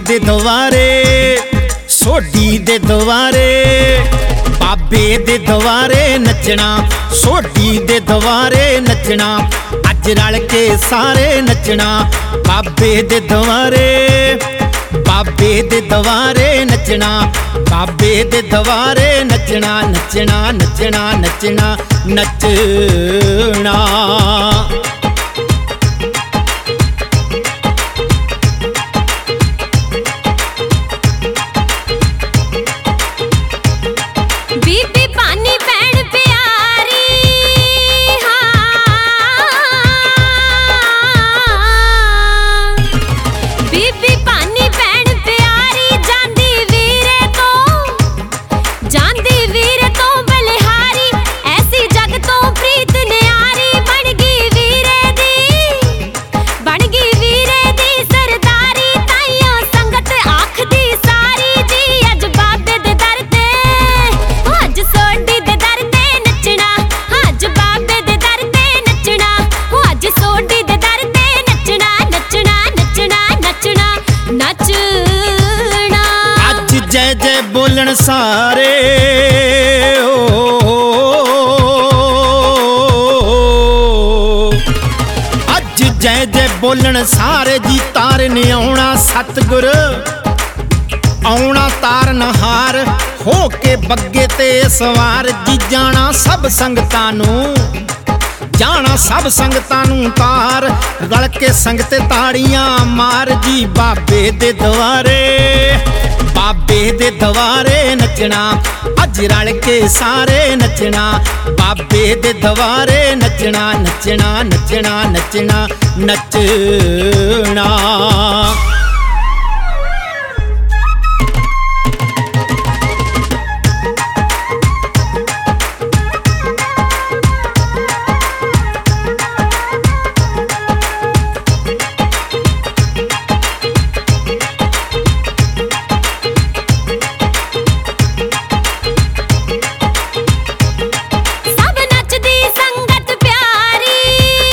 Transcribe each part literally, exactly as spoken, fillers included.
दे दवारे सोडी दे दवारे बाबे दे दवारे नचना सोडी दे दवारे नचना अज रल के सारे नचना बाबे दे दवारे बाबे दे दवारे नचना बाबे दे दवारे नचना नचना नचना नचना नचना बीबी पानी भैन प्यारी हाँ बीबी पानी भैन प्यारी जांदी वीरे तो जांदी वीरे तो बलिहारी ऐसी जग तो प्रीत न्यारी बन गई वीरे दी बन गई वीरे दी सरदारी ताइयों संगत आखदी सारी जी अज बाबे दे दर ते अज सोडी दे दर ते नचना अज बाबे दे दर ते नचना अज सोडी दे दर ते नचना नचना नचना नचना नचना अज जय जय बोलन सारे ओ अज जय जय बोलन सारे जी तार ने आउणा सतगुर आउणा तार नहार हो के बग्गे ते सवार जी जाना सब संगतां नूं जाना सब संगतां नूं तार रल के संगते ताड़ियां मार जी बाबे दे दवारे बाबे दे दवारे नचना अज रल के सारे नचना बाबे दे दवारे नचना नचना नचना नचना नचना सब नचदी संगत प्यारी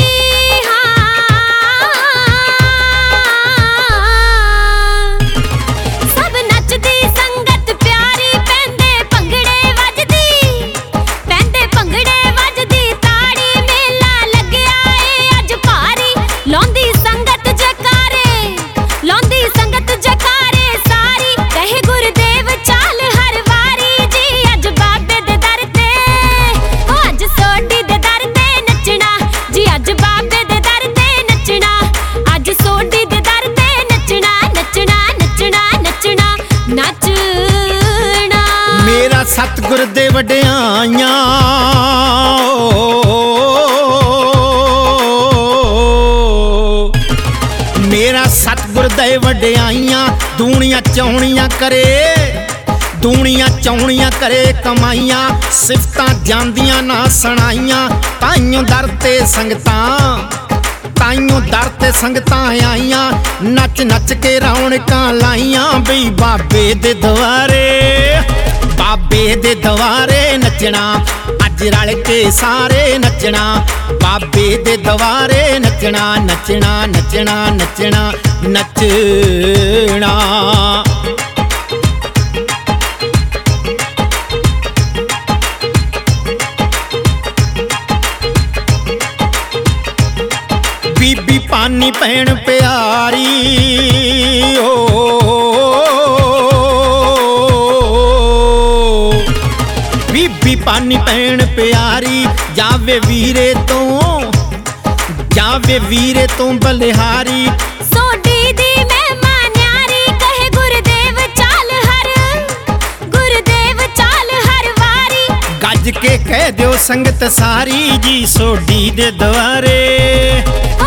हाँ सब नचदी संगत प्यारी पैंदे भंगड़े वजदी पैंदे भंगड़े वजदी ताड़ी मेला लगया ए अज भारी लौंदी संगत जकारे लौंदी संगत जकारे सारी कहे गुरदेव चाल हर वारी जी अज बाबे दे दर ते अज सोडी दे दर ते नचना जी अज बाबे दे दर ते नचना अज सोडी दे दर ते नचना नचना नचना नचना नचना मेरा सतगुर दे वड्याइयां मेरा सतगुर दे वड्याइयां दूनियां चौनियां करे दूनियां चौनियां करे कमाइयां सिफतां जांदियां ना सुनाइयां ताइयों दर ते संगतां ताइयों दर ते संगतां आइयां नच नच के रौनकां लाइयां बई बाबे दे दवारे बाबे दे दवारे नचना अज रल के सारे नचना बाबे दे दवारे नचना नचना नचना नचना नचना बीबी पानी भैन प्यारी ओ बीबी पानी भैन प्यारी जावे वीरे तो जावे वीरे तो बलिहारी सोडी दी महिमा न्यारी कहे गुरदेव चाल हर गुरदेव चाल हर वारी गज के कह दियो संगत सारी जी सोडी दे दवारे